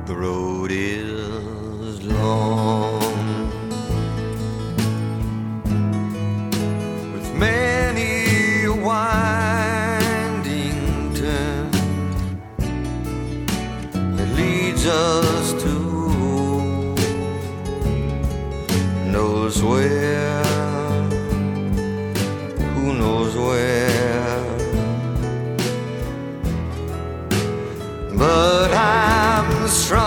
The road is long, with many a winding turn that leads us to who knows where, who knows where. But I'm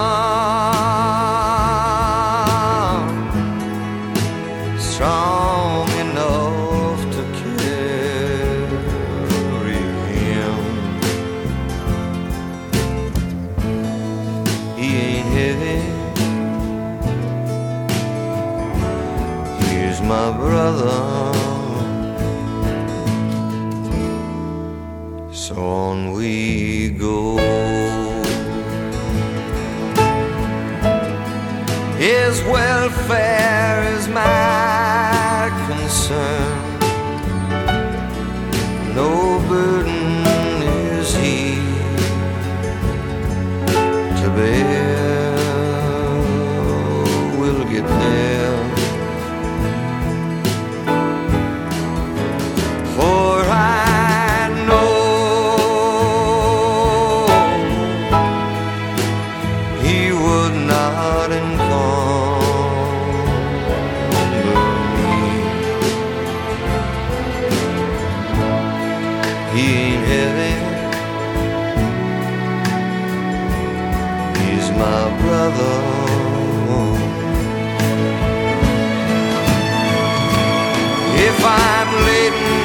strong enough to carry him. He ain't heavy, he's my brother. So on we go. His welfare is my concern. No burden is he to bear. We'll get there. For I know he would not He ain't heavy, he's my brother. If I'm laden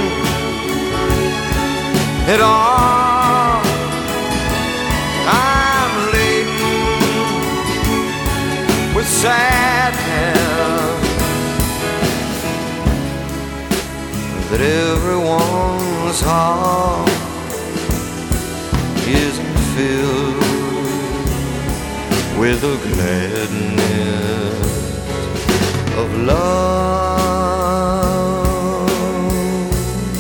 at all, I'm laden with sadness that everyone's heart isn't filled with the gladness of love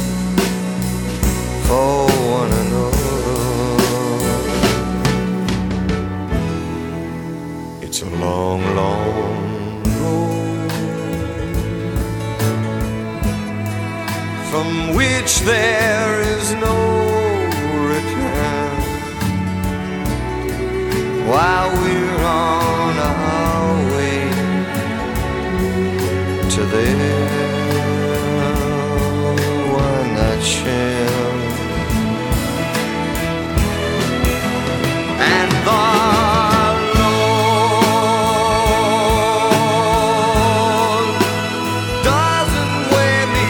for one another. It's a long, long road from which there is no return. While we're on our way to there, why not share? And the Lord doesn't weigh me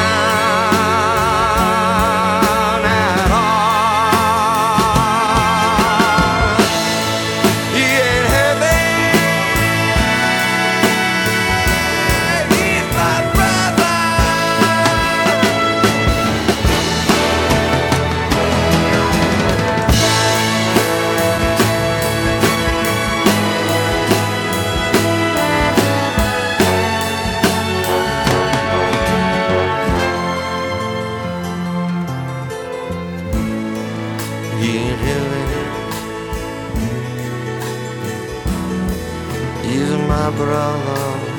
down at all. He ain't heavy, he's my brother. He ain't heavy, he's my brother.